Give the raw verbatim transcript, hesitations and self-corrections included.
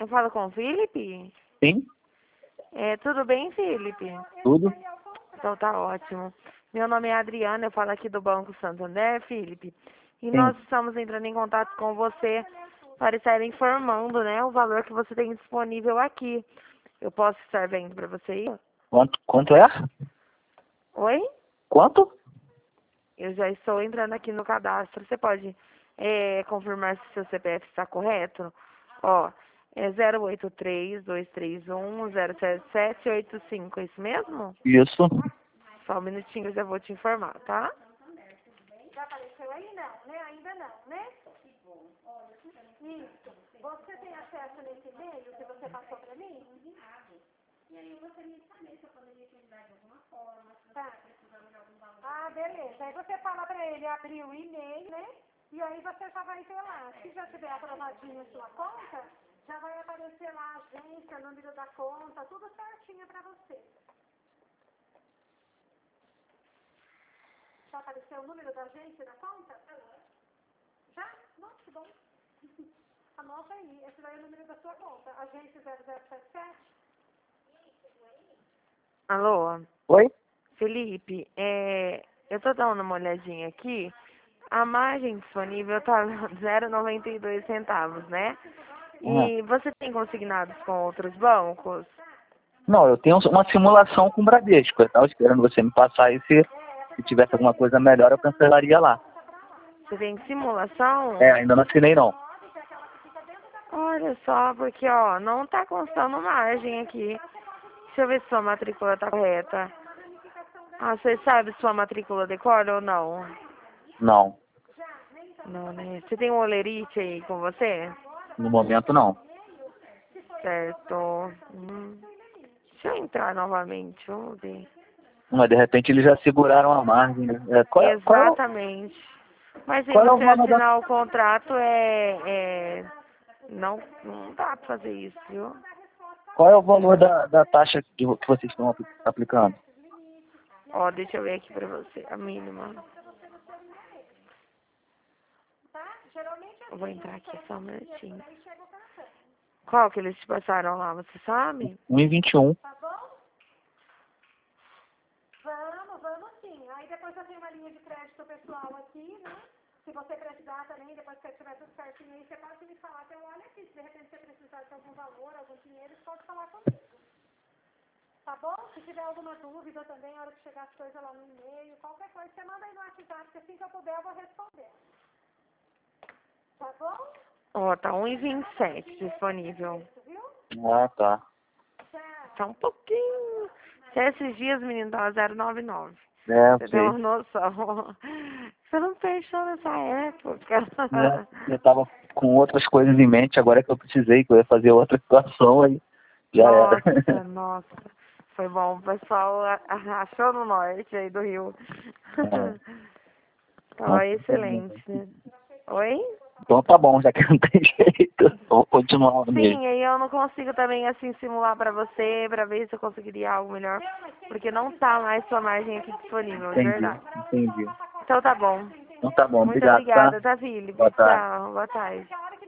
Eu falo com o Felipe? Sim, É, tudo bem, Felipe? tudo. Então tá ótimo. Meu nome é Adriana, eu falo aqui do Banco Santander, Felipe. E Sim. nós estamos entrando em contato com você para estar informando, né, o valor que você tem disponível aqui. Eu posso estar vendo para você ir? Quanto, quanto é? Oi? Quanto? Eu já estou entrando aqui no cadastro. Você pode é, confirmar se seu C P F está correto? Ó, é zero oito três, dois três um, zero sete sete oito cinco, é isso mesmo? Isso. Só um minutinho, eu já vou te informar, tá? Já apareceu aí? Não, né? Ainda não, né? Isso. Você tem acesso nesse e-mail que você passou para mim? E aí você me saber se eu poderia te ajudar de alguma forma, se tá precisando de algum valor. Ah, beleza. Aí você fala para ele abrir o e-mail, né? E aí você já vai ver lá. Se já tiver aprovadinho a sua conta, já vai aparecer lá a agência, o número da conta, tudo certinho para você. Já apareceu o número da agência da conta? Já? Nossa, que bom. Anota aí, esse daí é o número da sua conta. Agência zero zero sete sete. Alô? Oi? Felipe, é, eu tô dando uma olhadinha aqui. A margem disponível tá zero vírgula noventa e dois centavos, né? Uhum. E você tem consignados com outros bancos? Não, eu tenho uma simulação com o Bradesco. Eu estava esperando você me passar e se, se tivesse alguma coisa melhor, eu cancelaria lá. Você tem simulação? É, ainda não assinei não. Olha só, porque ó, não tá constando margem aqui. Deixa eu ver se sua matrícula tá correta. Ah, você sabe se sua matrícula decora ou não? Não, Não, né? Você tem um olerite aí com você? no momento não. Certo. Hum. Deixa eu entrar novamente, vamos ver. Mas de repente eles já seguraram a margem, né? É, qual, é- qual, é o- Exatamente. Mas se qual é o você valor da... assinar o contrato, é, é não, não dá pra fazer isso, viu? Qual é o valor da, da taxa que, vo- que vocês estão apli- aplicando? Ó, deixa eu ver aqui pra você, a mínima. Eu vou entrar aqui só um minutinho. Qual que eles te passaram lá, você sabe? um e vinte e um. Tá bom? Vamos, vamos sim. Aí depois eu tenho uma linha de crédito pessoal aqui, né? Se você precisar também, depois que você tiver tudo certinho aí, você pode me falar que eu olho aqui. Se de repente você precisar de algum valor, algum dinheiro, você pode falar comigo. Tá bom? Se tiver alguma dúvida também, na hora que chegar as coisas lá no e-mail, qualquer coisa, você manda aí no WhatsApp, que assim que eu puder eu vou responder. Tá bom? Ó, tá um e vinte e sete disponível. Ah, tá. Tá um pouquinho. Até esses dias, menino, tava zero vírgula noventa e nove. É, Você tem sei. uma noção. Você não fechou nessa época. É, eu tava com outras coisas em mente, agora que eu precisei, que eu ia fazer outra situação, aí já era. Nossa, nossa. Foi bom. O pessoal a- a- achou no norte aí do Rio. É. Tava excelente, né? Oi? Então tá bom, já que não tem jeito, eu vou continuar mesmo. Sim, aí eu não consigo também assim simular pra você, pra ver se eu conseguiria algo melhor. Porque não tá mais sua margem aqui disponível, de Entendi, verdade. entendi. Então tá bom. Então tá bom, Muito obrigado, tá? obrigada, tá, Felipe? Boa tarde. Tchau, boa tarde.